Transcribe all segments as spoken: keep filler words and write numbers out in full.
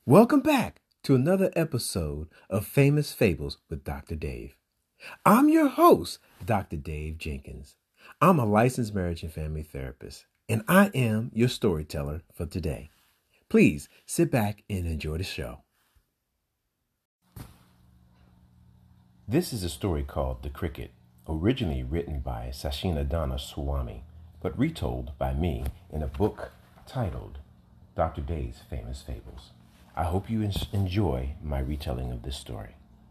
Welcome back to another episode of Famous Fables with Doctor Dave. I'm your host, Doctor Dave Jenkins. I'm a licensed marriage and family therapist, and I am your storyteller for today. Please sit back and enjoy the show. This is a story called The Cricket, originally written by Sachinadana Swami, but retold by me in a book titled Doctor Dave's Famous Fables. I hope you enjoy my retelling of this story.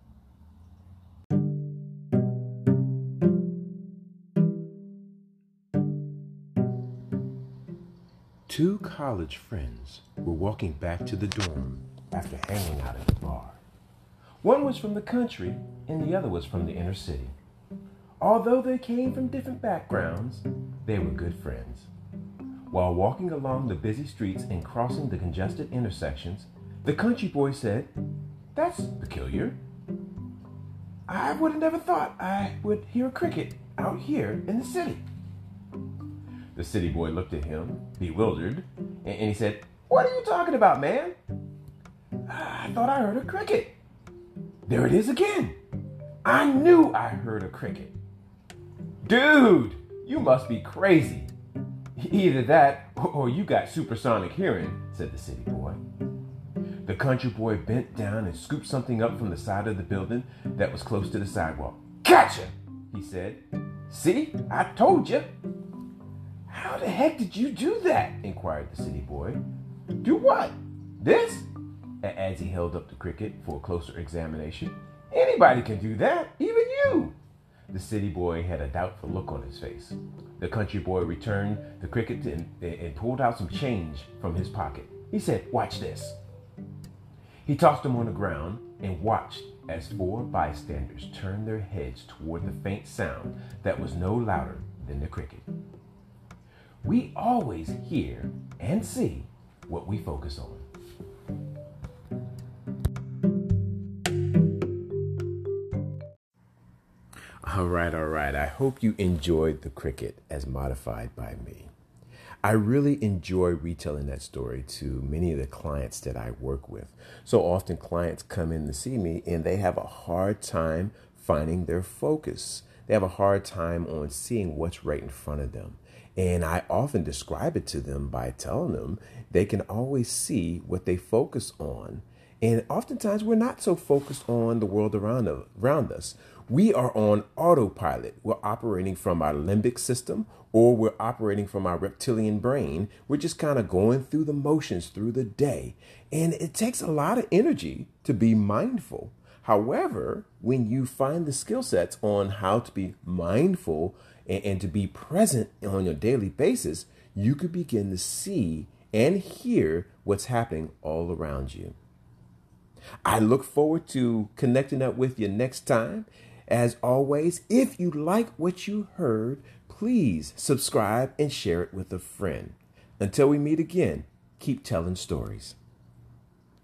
Two college friends were walking back to the dorm after hanging out at the bar. One was from the country and the other was from the inner city. Although they came from different backgrounds, they were good friends. While walking along the busy streets and crossing the congested intersections, the country boy said, "That's peculiar. I would have never thought I would hear a cricket out here in the city." The city boy looked at him, bewildered, and he said, "What are you talking about, man? I thought I heard a cricket. There it is again. I knew I heard a cricket." "Dude, you must be crazy. Either that or you got supersonic hearing," said the city boy. The country boy bent down and scooped something up from the side of the building that was close to the sidewalk. "Gotcha," he said. "See, I told you." "How the heck did you do that?" inquired the city boy. "Do what? This?" As he held up the cricket for a closer examination. "Anybody can do that, even you." The city boy had a doubtful look on his face. The country boy returned the cricket and, and pulled out some change from his pocket. He said, "Watch this." He tossed them on the ground and watched as four bystanders turned their heads toward the faint sound that was no louder than the cricket. We always hear and see what we focus on. All right, all right. I hope you enjoyed The Cricket as modified by me. I really enjoy retelling that story to many of the clients that I work with. So often clients come in to see me and they have a hard time finding their focus. They have a hard time on seeing what's right in front of them. And I often describe it to them by telling them they can always see what they focus on. And oftentimes we're not so focused on the world around, around us. We are on autopilot. We're operating from our limbic system or we're operating from our reptilian brain. We're just kind of going through the motions through the day. And it takes a lot of energy to be mindful. However, when you find the skill sets on how to be mindful and, and to be present on a daily basis, you could begin to see and hear what's happening all around you. I look forward to connecting up with you next time. As always, if you like what you heard, please subscribe and share it with a friend. Until we meet again, keep telling stories.